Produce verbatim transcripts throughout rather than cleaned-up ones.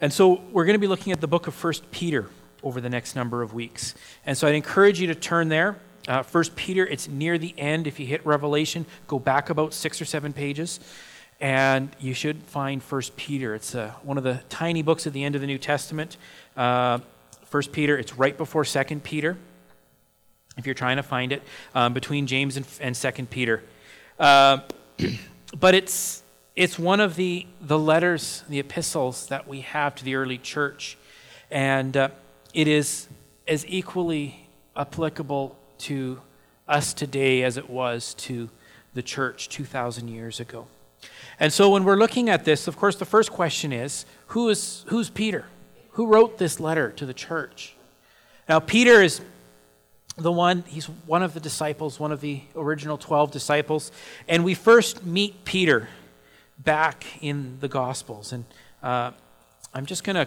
And so we're going to be looking at the book of First Peter over the next number of weeks. And so I'd encourage you to turn there. Uh, First Peter, it's near the end. If you hit Revelation, go back about six or seven pages, and you should find First Peter. It's uh, one of the tiny books at the end of the New Testament. Uh, First Peter, it's right before Second Peter, if you're trying to find it, um, between James and, and Second Peter. Uh, but it's it's one of the, the letters, the epistles that we have to the early church. And uh, it is as equally applicable to us today as it was to the church two thousand years ago. And so when we're looking at this, of course, the first question is, who is who's Peter? Who wrote this letter to the church? Now, Peter is the one, he's one of the disciples, one of the original twelve disciples. And we first meet Peter back in the Gospels. And uh, I'm just going to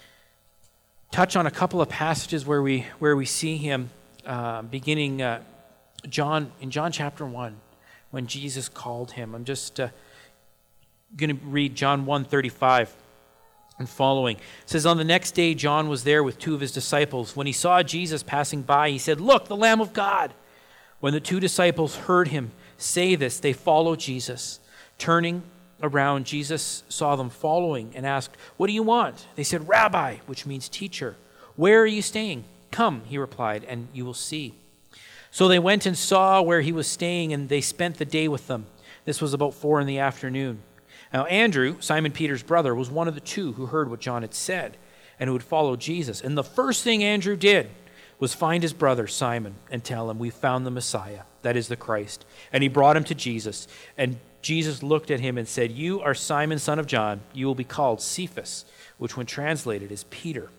touch on a couple of passages where we where we see him, uh, beginning uh, John in John chapter one, when Jesus called him. I'm just uh, going to read John one thirty-five and following. It says, "On the next day, John was there with two of his disciples. When he saw Jesus passing by, he said, 'Look, the Lamb of God.' When the two disciples heard him say this, they followed Jesus. Turning around, Jesus saw them following and asked, 'What do you want?' They said, 'Rabbi,' which means teacher. 'Where are you staying?' 'Come,' he replied, 'and you will see.' So they went and saw where he was staying, and they spent the day with them. This was about four in the afternoon. Now Andrew, Simon Peter's brother, was one of the two who heard what John had said and who had followed Jesus. And the first thing Andrew did was find his brother Simon and tell him, 'We found the Messiah,' that is the Christ. And he brought him to Jesus. And Jesus looked at him and said, 'You are Simon, son of John. You will be called Cephas,' which when translated is Peter."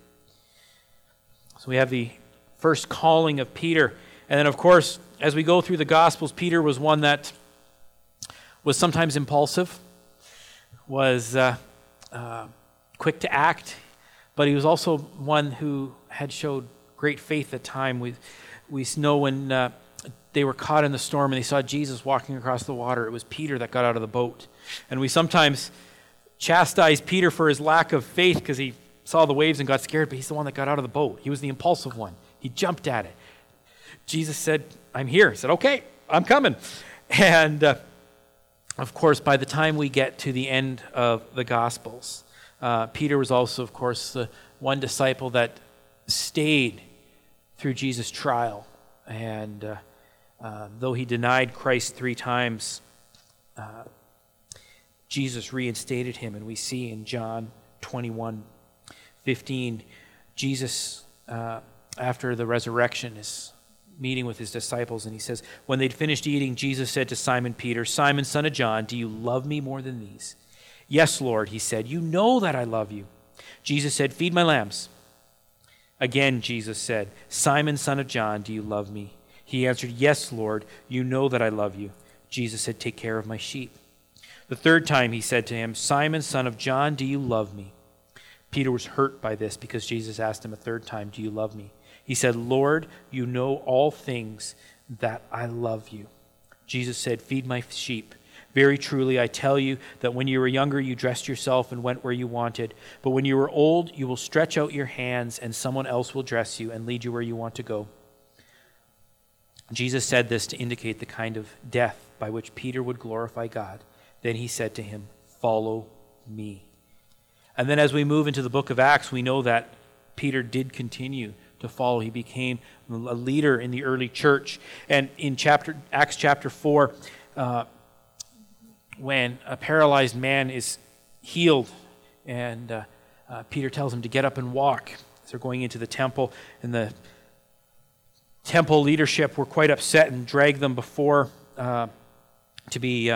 So we have the first calling of Peter. And then, of course, as we go through the Gospels, Peter was one that was sometimes impulsive, was uh, uh, quick to act, but he was also one who had showed great faith at time. We, we know when uh, they were caught in the storm and they saw Jesus walking across the water, it was Peter that got out of the boat. And we sometimes chastise Peter for his lack of faith because he saw the waves and got scared, but he's the one that got out of the boat. He was the impulsive one. He jumped at it. Jesus said, "I'm here." He said, "Okay, I'm coming." And uh, of course, by the time we get to the end of the Gospels, uh, Peter was also, of course, the one disciple that stayed through Jesus' trial. And uh, uh, though he denied Christ three times, uh, Jesus reinstated him. And we see in John twenty-one fifteen, Jesus, uh, after the resurrection, is meeting with his disciples, and he says, when they'd finished eating, Jesus said to Simon Peter, "Simon, son of John, do you love me more than these?" "Yes, Lord," he said, "you know that I love you." Jesus said, "Feed my lambs." Again, Jesus said, "Simon, son of John, do you love me?" He answered, "Yes, Lord, you know that I love you." Jesus said, "Take care of my sheep." The third time he said to him, "Simon, son of John, do you love me?" Peter was hurt by this because Jesus asked him a third time, "Do you love me?" He said, "Lord, you know all things, that I love you." Jesus said, "Feed my sheep. Very truly, I tell you that when you were younger, you dressed yourself and went where you wanted. But when you are old, you will stretch out your hands, and someone else will dress you and lead you where you want to go." Jesus said this to indicate the kind of death by which Peter would glorify God. Then he said to him, "Follow me." And then as we move into the book of Acts, we know that Peter did continue to follow. He became a leader in the early church. And in chapter Acts chapter four, uh, when a paralyzed man is healed, and uh, uh, Peter tells him to get up and walk as they're going into the temple, and the temple leadership were quite upset and dragged them before uh, to be uh,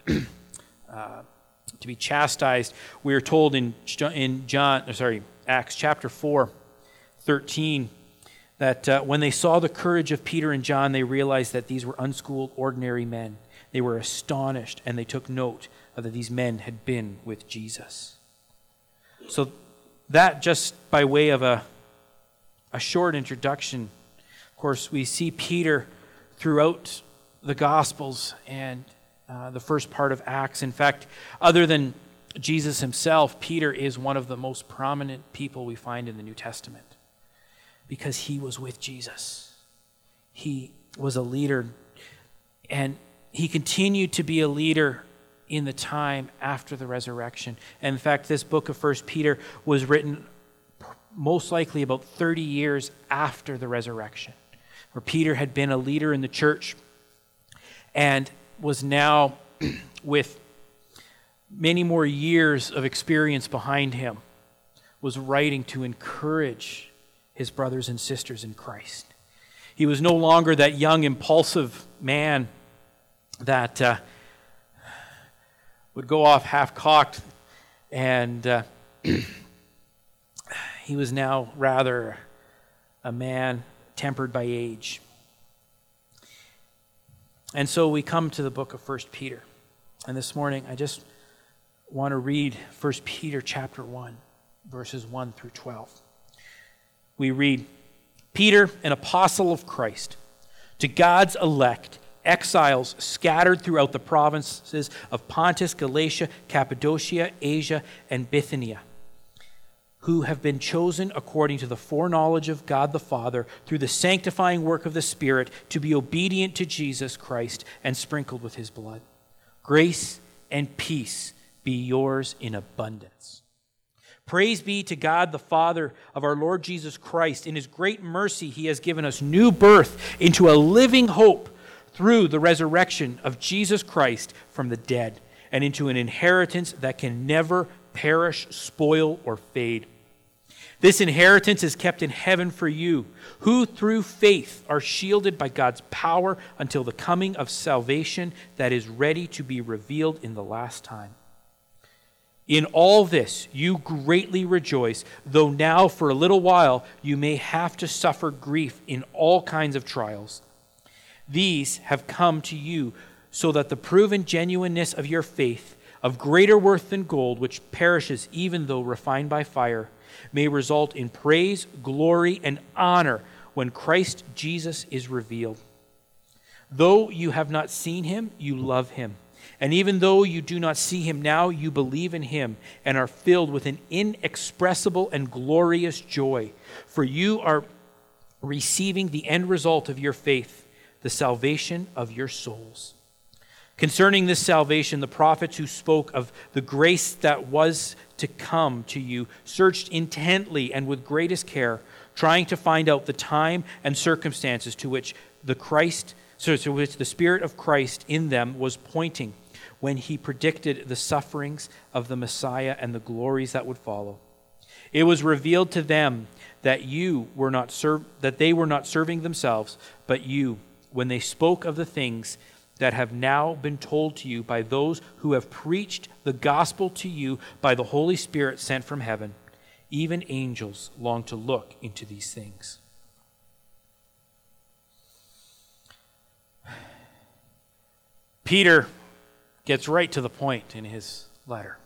uh, to be chastised. We are told in in John, sorry, Acts chapter four, thirteen, that uh, when they saw the courage of Peter and John, they realized that these were unschooled, ordinary men. They were astonished, and they took note that these men had been with Jesus. So that, just by way of a, a short introduction, of course, we see Peter throughout the Gospels and uh, the first part of Acts. In fact, other than Jesus himself, Peter is one of the most prominent people we find in the New Testament because he was with Jesus. He was a leader, and he continued to be a leader in the time after the resurrection. And in fact, this book of First Peter was written most likely about thirty years after the resurrection, where Peter had been a leader in the church and was now with many more years of experience behind him, was writing to encourage his brothers and sisters in Christ. He was no longer that young, impulsive man that uh, would go off half-cocked, and uh, he was now rather a man tempered by age. And so we come to the book of First Peter. And this morning, I just want to read First Peter chapter one, verses one through twelve. We read, Peter, an apostle of Christ, to God's elect, exiles scattered throughout the provinces of Pontus, Galatia, Cappadocia, Asia, and Bithynia, who have been chosen according to the foreknowledge of God the Father through the sanctifying work of the Spirit to be obedient to Jesus Christ and sprinkled with his blood. Grace and peace be yours in abundance. Praise be to God the Father of our Lord Jesus Christ. In his great mercy, he has given us new birth into a living hope through the resurrection of Jesus Christ from the dead, and into an inheritance that can never perish, spoil, or fade. This inheritance is kept in heaven for you, who through faith are shielded by God's power until the coming of salvation that is ready to be revealed in the last time. In all this you greatly rejoice, though now for a little while you may have to suffer grief in all kinds of trials. These have come to you so that the proven genuineness of your faith, of greater worth than gold, which perishes even though refined by fire, may result in praise, glory, and honor when Christ Jesus is revealed. Though you have not seen him, you love him. And even though you do not see him now, you believe in him and are filled with an inexpressible and glorious joy. For you are receiving the end result of your faith, the salvation of your souls. Concerning this salvation, the prophets who spoke of the grace that was to come to you searched intently and with greatest care, trying to find out the time and circumstances to which the Christ, so to which the Spirit of Christ in them was pointing when he predicted the sufferings of the Messiah and the glories that would follow. It was revealed to them that you were not serv- that they were not serving themselves, but you, when they spoke of the things that have now been told to you by those who have preached the gospel to you by the Holy Spirit sent from heaven. Even angels long to look into these things. Peter gets right to the point in his letter.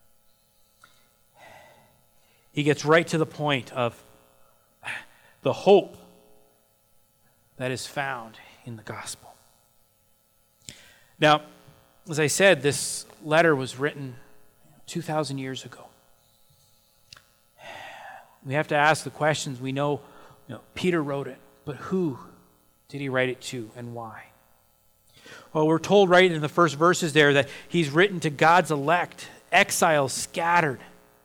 He gets right to the point of the hope that is found in the gospel. Now, as I said, this letter was written two thousand years ago. We have to ask the questions. We know, you know, Peter wrote it, but who did he write it to and why? Well, we're told right in the first verses there that he's written to God's elect, exiles scattered.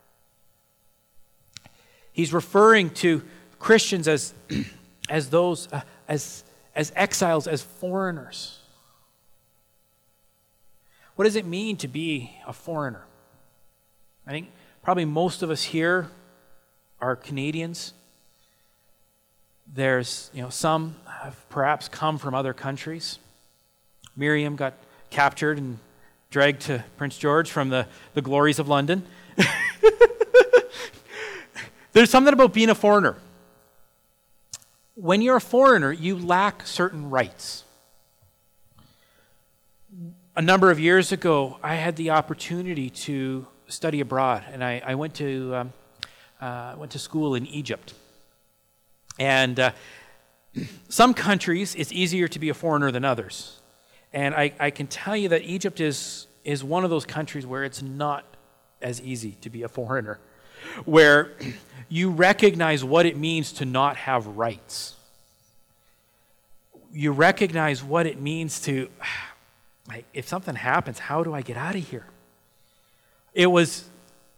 He's referring to Christians as, as those, uh, as, as exiles, as foreigners. What does it mean to be a foreigner? I think probably most of us here are Canadians. There's, you know, some have perhaps come from other countries. Miriam got captured and dragged to Prince George from the, the glories of London. There's something about being a foreigner. When you're a foreigner, you lack certain rights. A number of years ago, I had the opportunity to study abroad, and I, I went to um, uh, went to school in Egypt. And uh, some countries, it's easier to be a foreigner than others. And I, I can tell you that Egypt is is one of those countries where it's not as easy to be a foreigner, where you recognize what it means to not have rights. You recognize what it means to, like, if something happens, how do I get out of here? It was,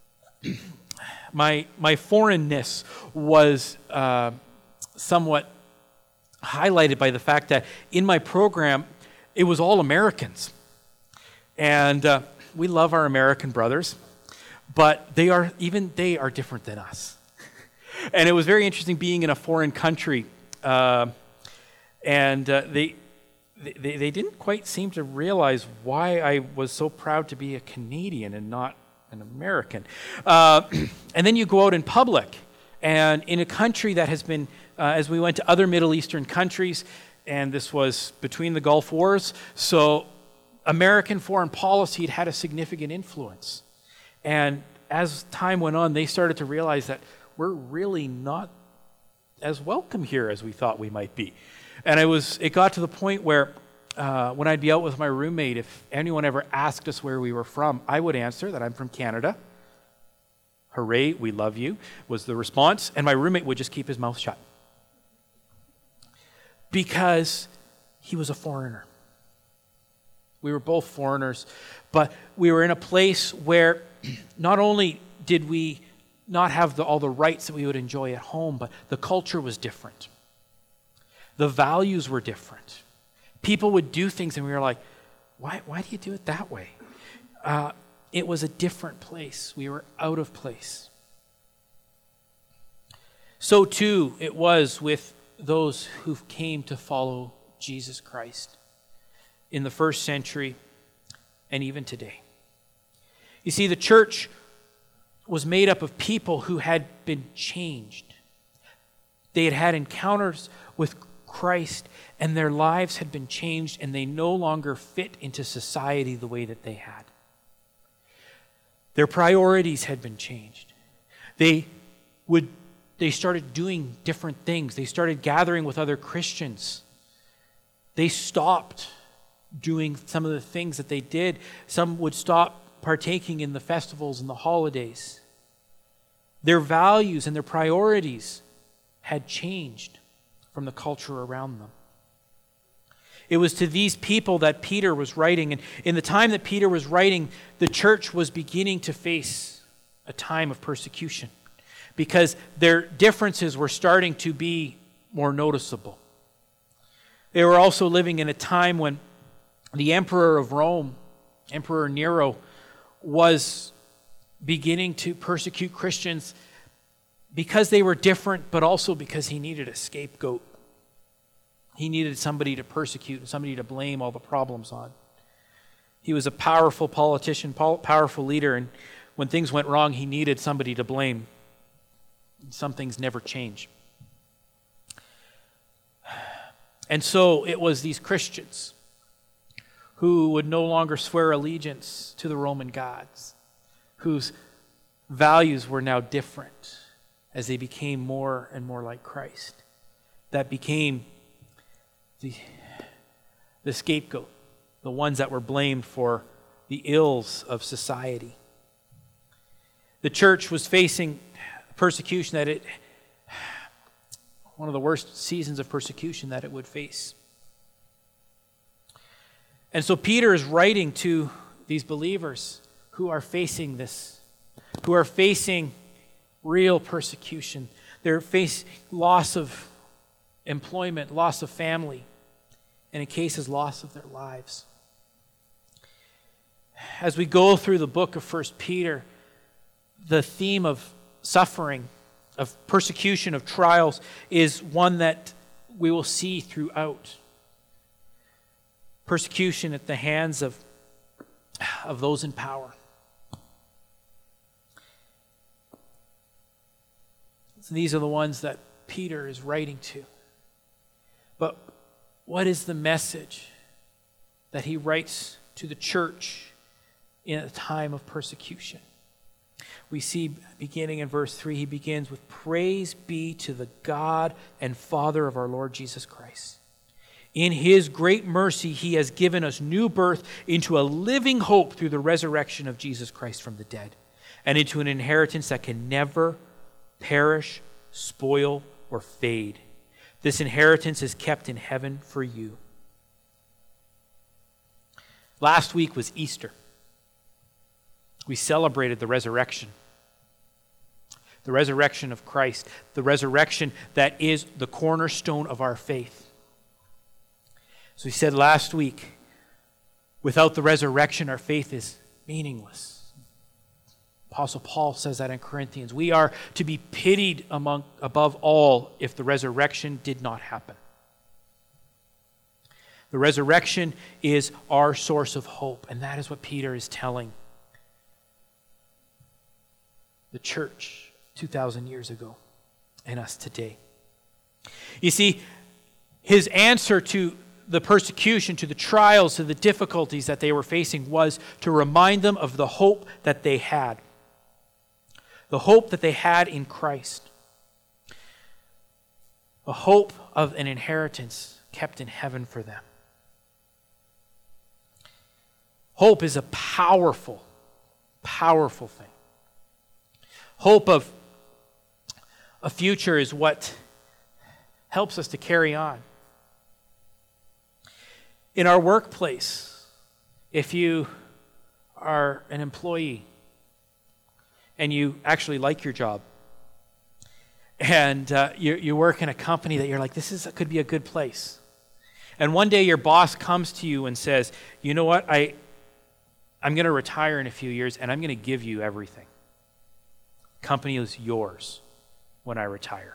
my my foreignness was uh, somewhat highlighted by the fact that in my program, it was all Americans. And uh, we love our American brothers, but they are, even they are different than us. And it was very interesting being in a foreign country, uh, and uh, they, they they didn't quite seem to realize why I was so proud to be a Canadian and not an American. Uh, and then you go out in public, and in a country that has been, uh, as we went to other Middle Eastern countries, and this was between the Gulf Wars, so American foreign policy had had a significant influence. And as time went on, they started to realize that we're really not as welcome here as we thought we might be. And I was, it got to the point where uh, when I'd be out with my roommate, if anyone ever asked us where we were from, I would answer that I'm from Canada. Hooray, we love you, was the response. And my roommate would just keep his mouth shut. Because he was a foreigner. We were both foreigners, but we were in a place where not only did we not have the, all the rights that we would enjoy at home, but the culture was different. The values were different. People would do things and we were like, why, why do you do it that way? Uh, it was a different place. We were out of place. So too it was with those who came to follow Jesus Christ in the first century and even today. You see, the church was made up of people who had been changed. They had had encounters with Christ, and their lives had been changed, and they no longer fit into society the way that they had. Their priorities had been changed. They would they started doing different things. They started gathering with other Christians. They stopped doing some of the things that they did. Some would stop partaking in the festivals and the holidays. Their values and their priorities had changed from the culture around them. It was to these people that Peter was writing, and in the time that Peter was writing, the church was beginning to face a time of persecution because their differences were starting to be more noticeable. They were also living in a time when the emperor of Rome, Emperor Nero, was beginning to persecute Christians because they were different, but also because he needed a scapegoat. He needed somebody to persecute and somebody to blame all the problems on. He was a powerful politician, powerful leader, and when things went wrong, he needed somebody to blame. Some things never change. And so it was these Christians who would no longer swear allegiance to the Roman gods, whose values were now different as they became more and more like Christ, that became the, the scapegoat, the ones that were blamed for the ills of society. The church was facing persecution that it, one of the worst seasons of persecution that it would face. And so Peter is writing to these believers who are facing this, who are facing real persecution. They're facing loss of employment, loss of family, and in cases, loss of their lives. As we go through the book of First Peter, the theme of suffering, of persecution, of trials, is one that we will see throughout. Persecution at the hands of, of those in power. So these are the ones that Peter is writing to. But what is the message that he writes to the church in a time of persecution? We see beginning in verse three, he begins with, "Praise be to the God and Father of our Lord Jesus Christ. In his great mercy, he has given us new birth into a living hope through the resurrection of Jesus Christ from the dead, and into an inheritance that can never perish, spoil, or fade. This inheritance is kept in heaven for you. Last week was Easter. We celebrated the resurrection. The resurrection of Christ. The resurrection that is the cornerstone of our faith. As we said last week, without the resurrection, our faith is meaningless. Apostle Paul says that in Corinthians. We are to be pitied among above all if the resurrection did not happen. The resurrection is our source of hope, and that is what Peter is telling the church two thousand years ago and us today. You see, his answer to the persecution, to the trials, to the difficulties that they were facing was to remind them of the hope that they had. The hope that they had in Christ. A hope of an inheritance kept in heaven for them. Hope is a powerful, powerful thing. Hope of a future is what helps us to carry on. In our workplace, if you are an employee and you actually like your job, and uh, you, you work in a company that you're like, this is could be a good place. And one day your boss comes to you and says, you know what, I, I'm going to retire in a few years and I'm going to give you everything. Company is yours when I retire.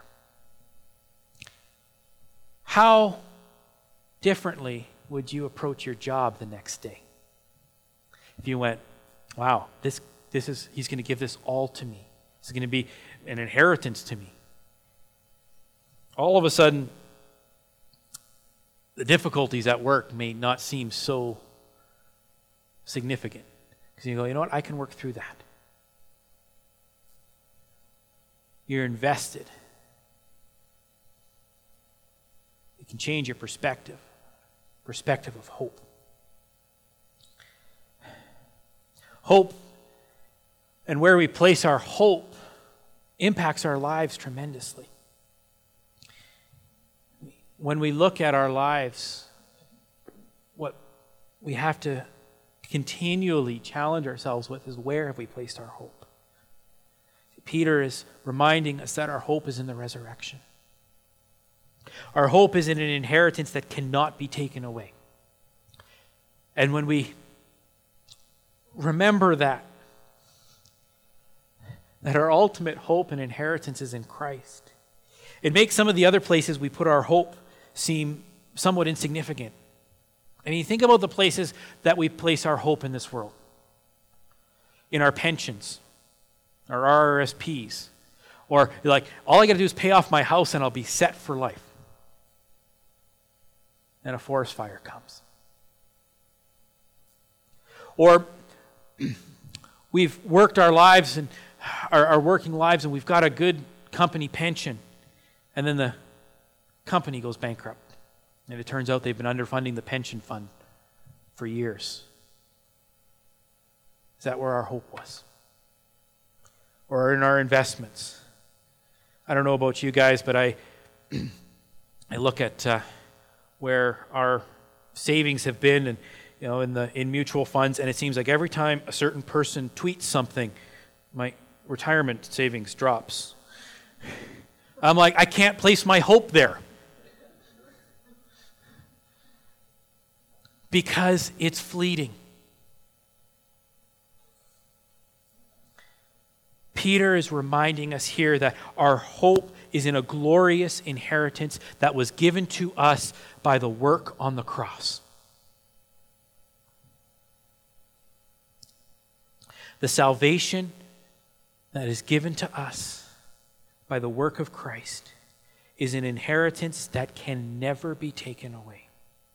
How differently would you approach your job the next day? If you went, wow, this this is he's going to give this all to me. This is going to be an inheritance to me. All of a sudden, the difficulties at work may not seem so significant. Because you go, you know what, I can work through that. You're invested. It can change your perspective. Perspective of hope. Hope and where we place our hope impacts our lives tremendously. When we look at our lives, what we have to continually challenge ourselves with is, where have we placed our hope? Peter is reminding us that our hope is in the resurrection. Our hope is in an inheritance that cannot be taken away. And when we remember that, that our ultimate hope and inheritance is in Christ, it makes some of the other places we put our hope seem somewhat insignificant. I mean, think about the places that we place our hope in this world. In our pensions, our R R S Ps, or like, all I got to do is pay off my house and I'll be set for life. And a forest fire comes. Or we've worked our lives and our, our working lives, and we've got a good company pension, and then the company goes bankrupt. And it turns out they've been underfunding the pension fund for years. Is that where our hope was? Or in our investments? I don't know about you guys, but I I look at uh, where our savings have been, and you know, in the in mutual funds, and it seems like every time a certain person tweets something, my retirement savings drops. I'm like, I can't place my hope there. Because it's fleeting. Peter is reminding us here that our hope is in a glorious inheritance that was given to us by the work on the cross. The salvation that is given to us by the work of Christ is an inheritance that can never be taken away.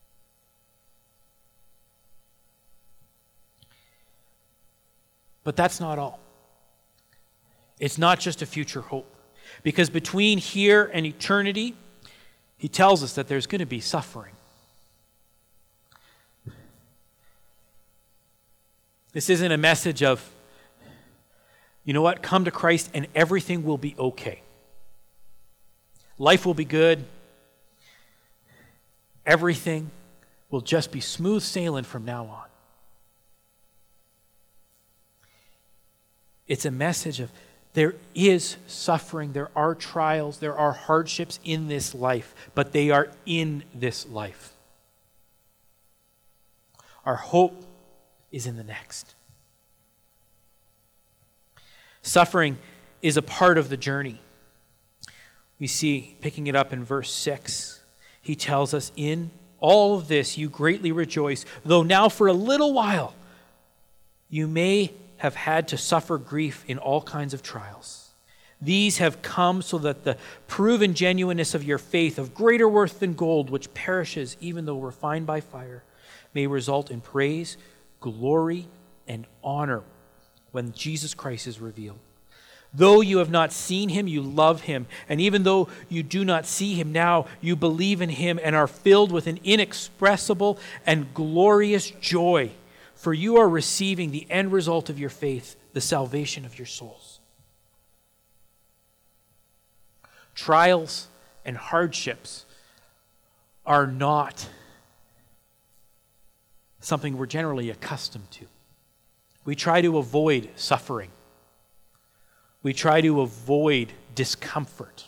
But that's not all. It's not just a future hope. Because between here and eternity, he tells us that there's going to be suffering. This isn't a message of, You know what? Come to Christ and everything will be okay. Life will be good. Everything will just be smooth sailing from now on. It's a message of there is suffering, there are trials, there are hardships in this life, but they are in this life. Our hope is in the next. Suffering is a part of the journey. We see, picking it up in verse six, he tells us, in all of this you greatly rejoice, though now for a little while you may have had to suffer grief in all kinds of trials. These have come so that the proven genuineness of your faith, of greater worth than gold, which perishes even though refined by fire, may result in praise, glory, and honor when Jesus Christ is revealed. Though you have not seen him, you love him. And even though you do not see him now, you believe in him and are filled with an inexpressible and glorious joy. For you are receiving the end result of your faith, the salvation of your souls. Trials and hardships are not something we're generally accustomed to. We try to avoid suffering. We try to avoid discomfort.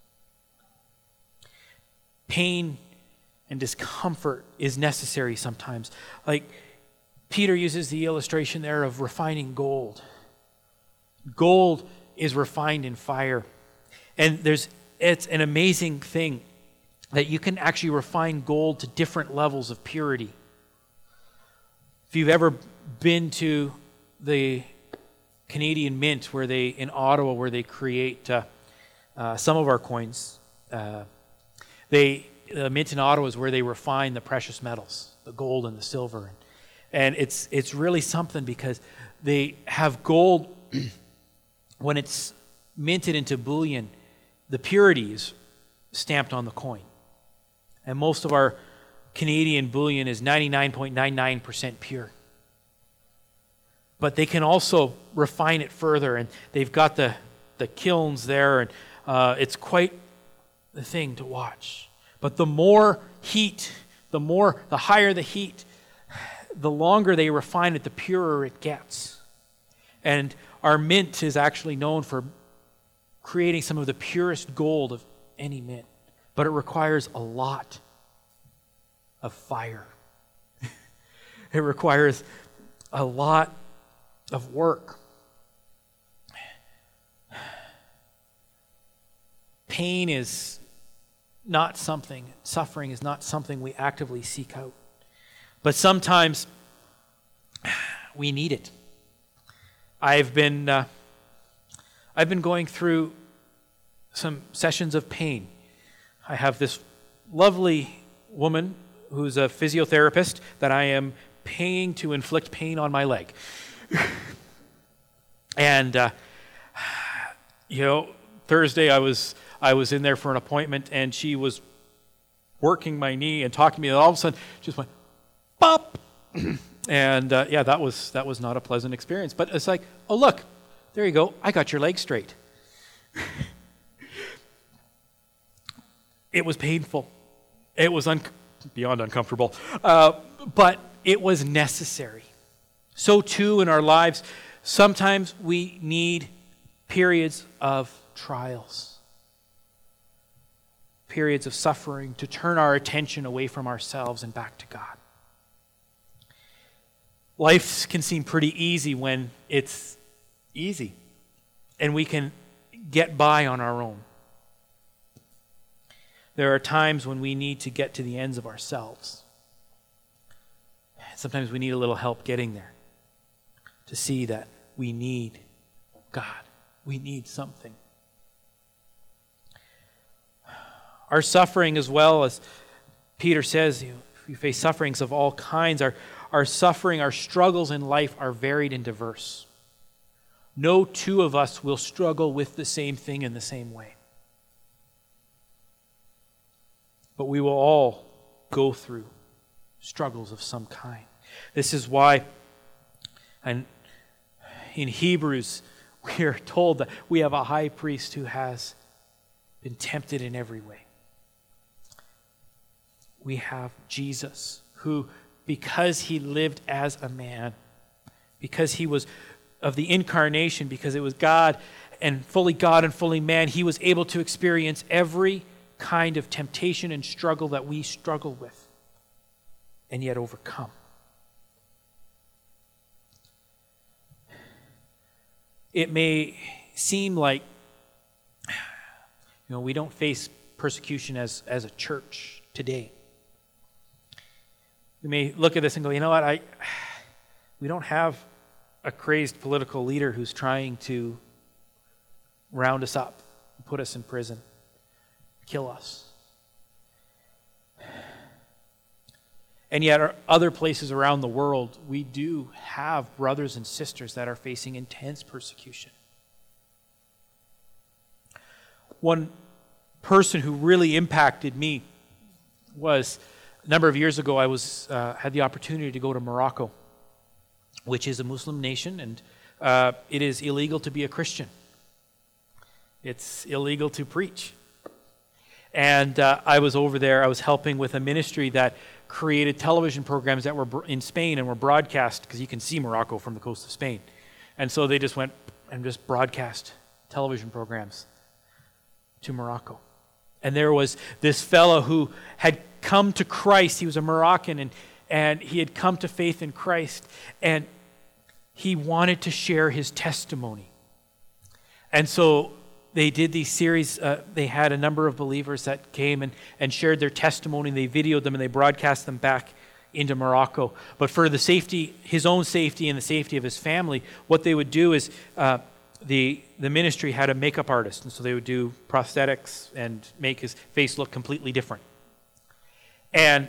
Pain and discomfort is necessary sometimes. Like Peter uses the illustration there of refining gold. Gold is refined in fire. And there's it's an amazing thing that you can actually refine gold to different levels of purity. If you've ever been to the Canadian Mint, where they in Ottawa, where they create uh, uh, some of our coins, uh, they the Mint in Ottawa is where they refine the precious metals, the gold and the silver, and, and it's it's really something because they have gold when it's minted into bullion, the purity is stamped on the coin, and most of our Canadian bullion is ninety-nine point nine nine percent pure. But they can also refine it further, and they've got the, the kilns there, and uh, it's quite the thing to watch. But the more heat, the more, the higher the heat, the longer they refine it, the purer it gets. And our mint is actually known for creating some of the purest gold of any mint, but it requires a lot of fire. It requires a lot of work. Pain is not something, suffering is not something we actively seek out. But sometimes we need it. I've been uh, I've been going through some sessions of pain. I have this lovely woman who's a physiotherapist that I am paying to inflict pain on my leg. And uh, you know, Thursday I was I was in there for an appointment, and she was working my knee and talking to me, and all of a sudden she just went pop, and uh, yeah, that was that was not a pleasant experience. But it's like, oh look, there you go, I got your leg straight. It was painful. It was un- beyond uncomfortable, uh, but it was necessary. So too in our lives, sometimes we need periods of trials, periods of suffering to turn our attention away from ourselves and back to God. Life can seem pretty easy when it's easy, and we can get by on our own. There are times when we need to get to the ends of ourselves. Sometimes we need a little help getting there, to see that we need God. We need something. Our suffering, as well, as Peter says, you know, we face sufferings of all kinds. Our, our suffering, our struggles in life are varied and diverse. No two of us will struggle with the same thing in the same way. But we will all go through struggles of some kind. This is why, and in Hebrews, we are told that we have a high priest who has been tempted in every way. We have Jesus, who, because he lived as a man, because he was of the incarnation, because it was God and fully God and fully man, he was able to experience every kind of temptation and struggle that we struggle with, and yet overcome. It may seem like, you know, we don't face persecution as, as a church today. We may look at this and go, you know what, I, we don't have a crazed political leader who's trying to round us up, put us in prison, kill us. And yet, other places around the world, we do have brothers and sisters that are facing intense persecution. One person who really impacted me was a number of years ago. I was uh, had the opportunity to go to Morocco, which is a Muslim nation, and uh, it is illegal to be a Christian. It's illegal to preach. And uh, I was over there. I was helping with a ministry that created television programs that were in Spain and were broadcast, because you can see Morocco from the coast of Spain. And so they just went and just broadcast television programs to Morocco. And there was this fellow who had come to Christ. He was a Moroccan, and, and he had come to faith in Christ. And he wanted to share his testimony. And so they did these series. Uh, they had a number of believers that came and, and shared their testimony. They videoed them and they broadcast them back into Morocco. But for the safety, his own safety and the safety of his family, what they would do is uh, the the ministry had a makeup artist. And so they would do prosthetics and make his face look completely different. And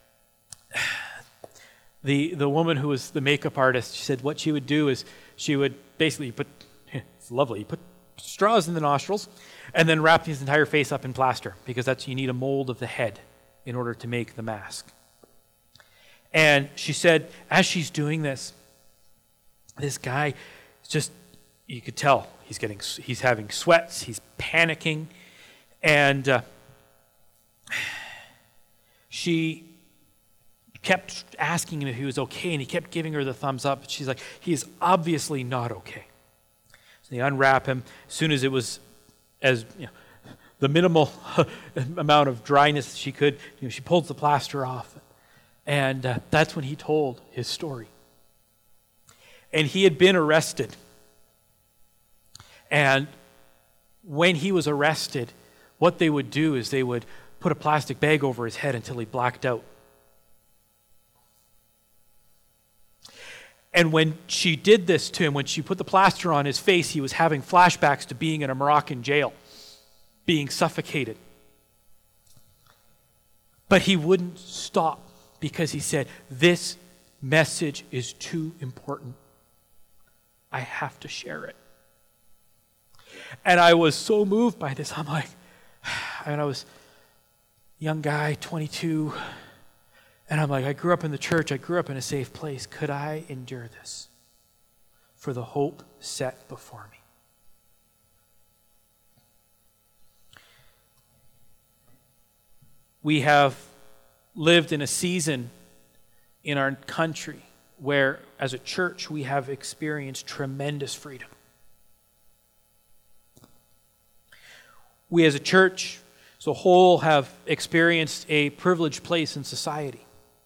the the woman who was the makeup artist, she said what she would do is she would basically put, it's lovely, put straws in the nostrils, and then wrap his entire face up in plaster, because that's, you need a mold of the head in order to make the mask. And she said, as she's doing this, this guy, just, you could tell he's getting, he's having sweats, he's panicking, and uh, she kept asking him if he was okay, and he kept giving her the thumbs up. She's like, he is obviously not okay. They unwrap him. As soon as it was as you know, the minimal amount of dryness she could, you know, she pulls the plaster off. And uh, that's when he told his story. And he had been arrested. And when he was arrested, what they would do is they would put a plastic bag over his head until he blacked out. And when she did this to him, when she put the plaster on his face, he was having flashbacks to being in a Moroccan jail, being suffocated. But he wouldn't stop, because he said, this message is too important. I have to share it. And I was so moved by this. I'm like, and I was a young guy, twenty-two, and I'm like, I grew up in the church. I grew up in a safe place. Could I endure this for the hope set before me? We have lived in a season in our country where, as a church, we have experienced tremendous freedom. We as a church as a whole have experienced a privileged place in society.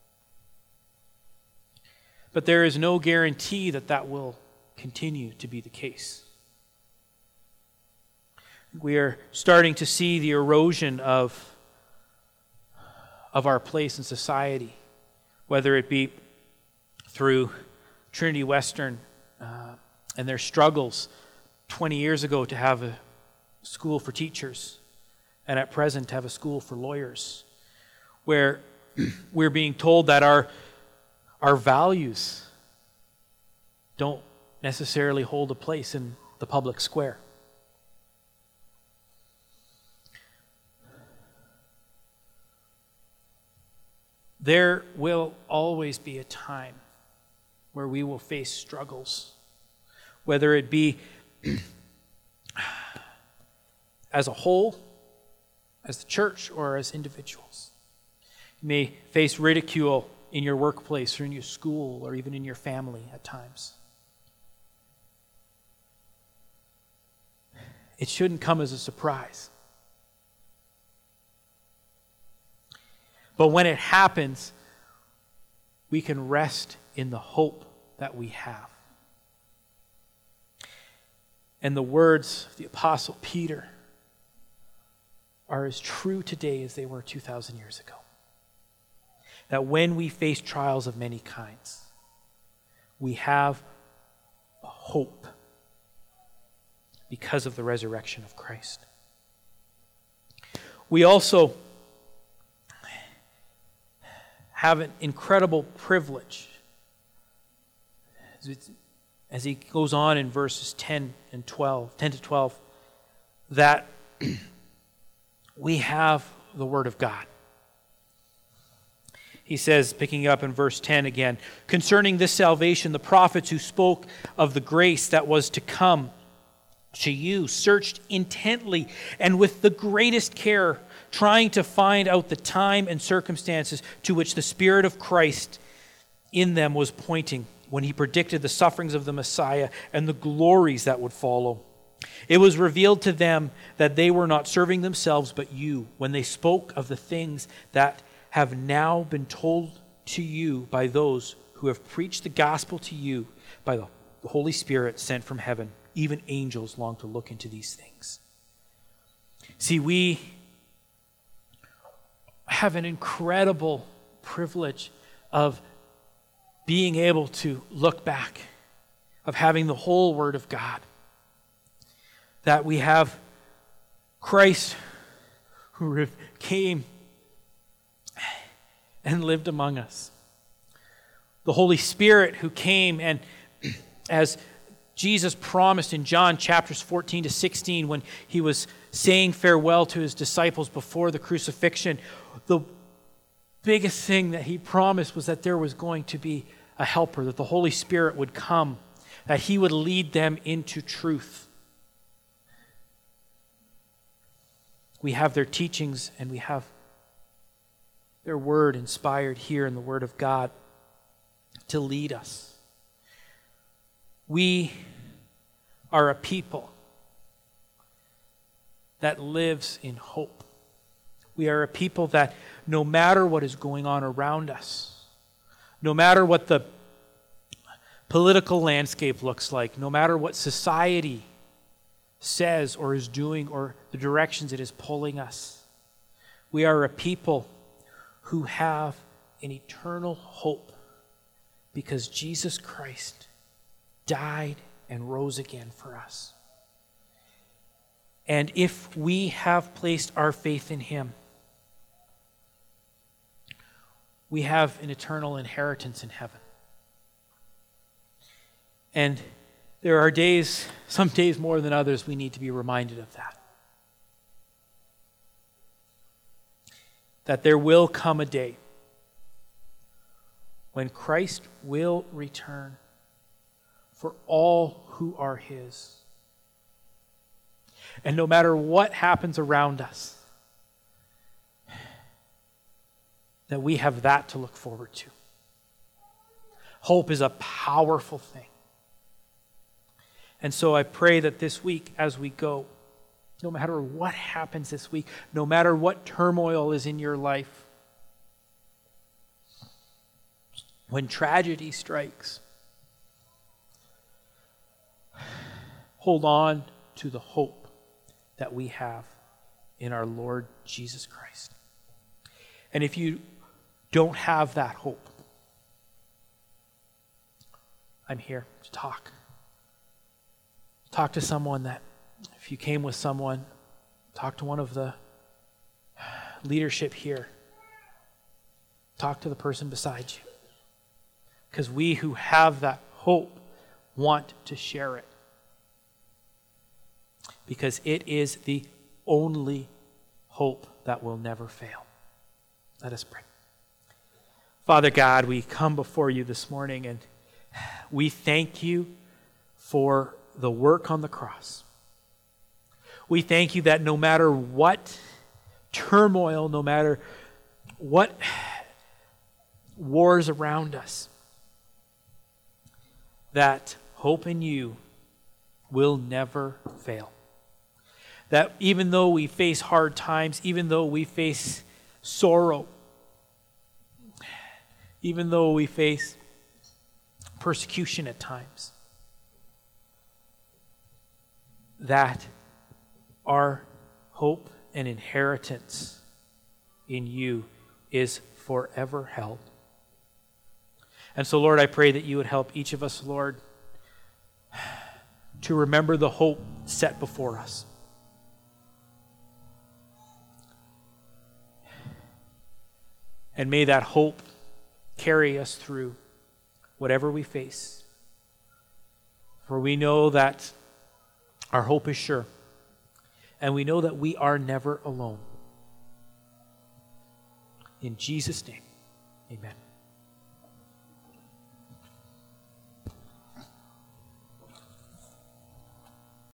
But there is no guarantee that that will continue to be the case. We are starting to see the erosion of, of our place in society, whether it be through Trinity Western uh, and their struggles twenty years ago to have a school for teachers, and at present to have a school for lawyers, where we're being told that our Our values don't necessarily hold a place in the public square. There will always be a time where we will face struggles, whether it be as a whole, as the church, or as individuals. You may face ridicule in your workplace or in your school or even in your family at times. It shouldn't come as a surprise. But when it happens, we can rest in the hope that we have. And the words of the Apostle Peter are as true today as they were two thousand years ago. That when we face trials of many kinds, we have a hope because of the resurrection of Christ. We also have an incredible privilege. As he goes on in verses ten and twelve, ten to twelve, that we have the Word of God. He says, picking up in verse ten again, concerning this salvation, the prophets who spoke of the grace that was to come to you searched intently and with the greatest care, trying to find out the time and circumstances to which the Spirit of Christ in them was pointing when he predicted the sufferings of the Messiah and the glories that would follow. It was revealed to them that they were not serving themselves but you when they spoke of the things that have now been told to you by those who have preached the gospel to you by the Holy Spirit sent from heaven. Even angels long to look into these things. See, we have an incredible privilege of being able to look back, of having the whole Word of God. That we have Christ who came and lived among us. The Holy Spirit who came and, as Jesus promised in John chapters fourteen to sixteen, when he was saying farewell to his disciples before the crucifixion, the biggest thing that he promised was that there was going to be a helper, that the Holy Spirit would come, that he would lead them into truth. We have their teachings and we have their word inspired here in the Word of God to lead us. We are a people that lives in hope. We are a people that no matter what is going on around us, no matter what the political landscape looks like, no matter what society says or is doing or the directions it is pulling us, we are a people who have an eternal hope because Jesus Christ died and rose again for us. And if we have placed our faith in him, we have an eternal inheritance in heaven. And there are days, some days more than others, we need to be reminded of that. That there will come a day when Christ will return for all who are his. And no matter what happens around us, that we have that to look forward to. Hope is a powerful thing. And so I pray that this week as we go, no matter what happens this week, no matter what turmoil is in your life, when tragedy strikes, hold on to the hope that we have in our Lord Jesus Christ. And if you don't have that hope, I'm here to talk. Talk to someone that, if you came with someone, talk to one of the leadership here. Talk to the person beside you. Because we who have that hope want to share it. Because it is the only hope that will never fail. Let us pray. Father God, we come before you this morning and we thank you for the work on the cross. We thank you that no matter what turmoil, no matter what wars around us, that hope in you will never fail. That even though we face hard times, even though we face sorrow, even though we face persecution at times, that our hope and inheritance in you is forever held. And so, Lord, I pray that you would help each of us, Lord, to remember the hope set before us. And may that hope carry us through whatever we face. For we know that our hope is sure. And we know that we are never alone. In Jesus' name, amen.